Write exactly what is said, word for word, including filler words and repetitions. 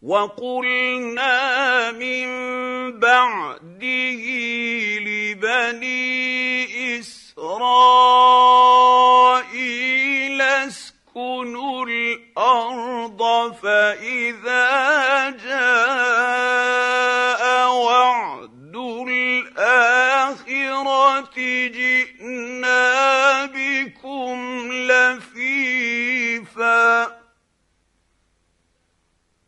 وقلنا من بعده لبني إسرائيل اسكنوا الأرض فإذا جاء